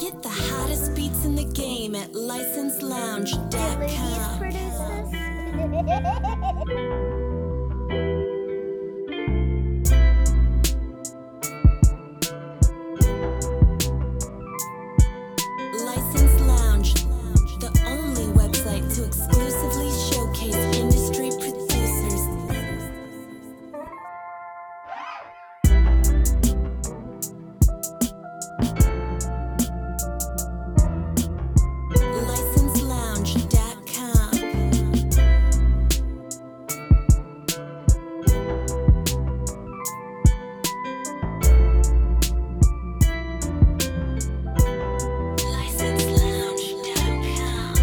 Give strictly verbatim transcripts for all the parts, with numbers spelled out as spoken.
Get the hottest beats in the game at license lounge dot com. License Lounge, the only website to exclusively showcase industry producers. license lounge dot com. license lounge dot com.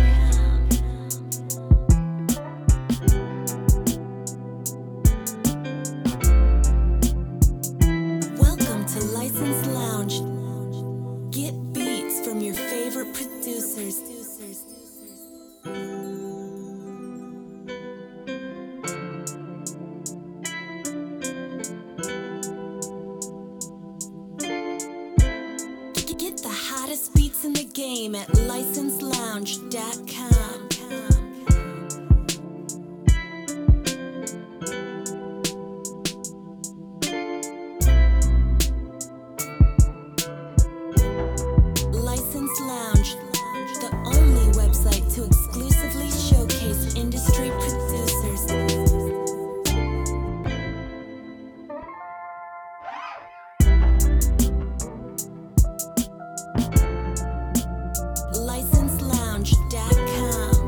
Welcome to License Lounge. Get beats from your favorite producers. Get the hottest beats in the game at license lounge dot com. License Lounge, the only website to exclusively showcase industry producers. license lounge dot com.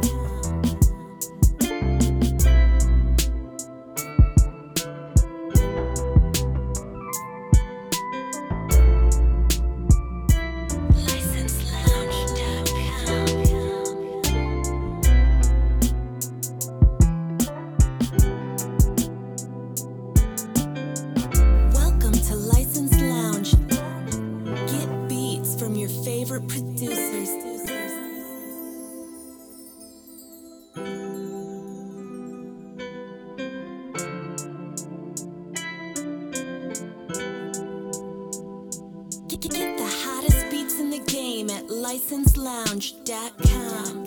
license lounge dot com. Welcome to License Lounge. Get beats from your favorite producers. Get get the hottest beats in the game at license lounge dot com.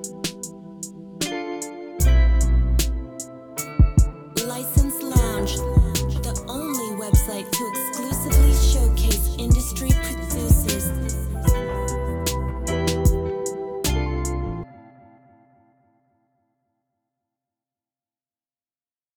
License Lounge.